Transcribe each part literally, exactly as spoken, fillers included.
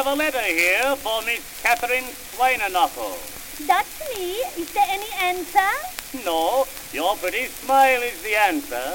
a letter here for Miss Catherine Swineknuckle. That's me. Is there any answer? No, your pretty smile is the answer.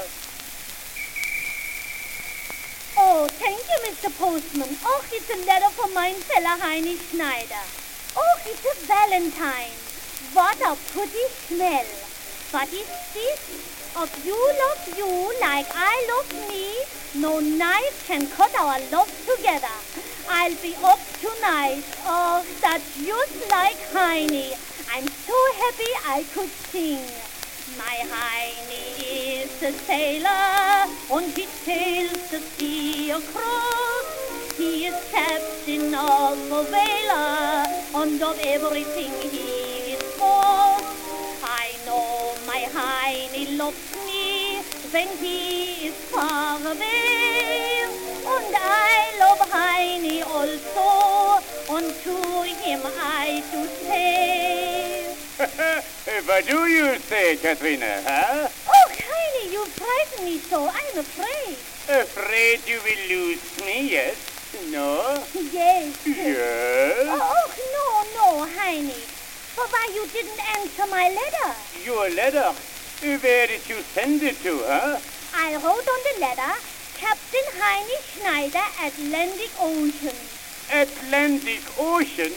Oh, thank you, Mister Postman. Oh, it's a letter from mein fella Heini Schneider. Oh, it's a valentine. What a pretty smell. What is this? Of you love you like I love me, no knife can cut our love together. I'll be up tonight. Oh, that's just like Heini. I'm so happy I could sing. My Heini is a sailor, and he sails the sea across. He is captain of a whaler, and of everything he is boss. I know my Heini loves me when he is far away, and I love Heini also, and to him I do say. What do you say, Katrina, huh? Oh, Heini, you frighten me so, I'm afraid. Afraid you will lose me, yes? No? Yes. Yes? Oh, oh no, no, Heini. But why you didn't answer my letter? Your letter? Where did you send it to, huh? I wrote on the letter, Captain Heini Schneider, Atlantic Ocean. Atlantic Ocean?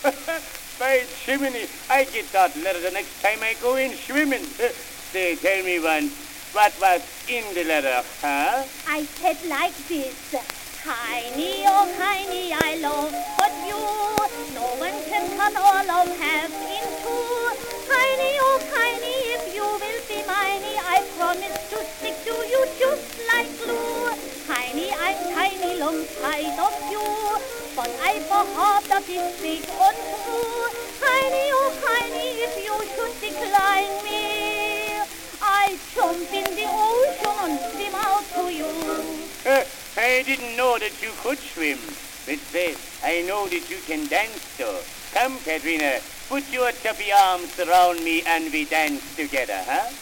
By Jiminy, I get that letter the next time I go in swimming. Say, tell me once, what was in the letter, huh? I said like this, Heini, oh Heini, I love but you. No one can cut our love half in two. Heini, oh Heini, if you will be mine, I promise to stick to you just like glue. Heini, I'm tiny, long side of you, but I perhaps a bit big untrue. Heini, oh Heini, if you should decline me, I jump in the ocean and swim out to you. Uh, I didn't know that you could swim. But say, I know that you can dance, though. Come, Katrina, put your chubby arms around me and we dance together, huh?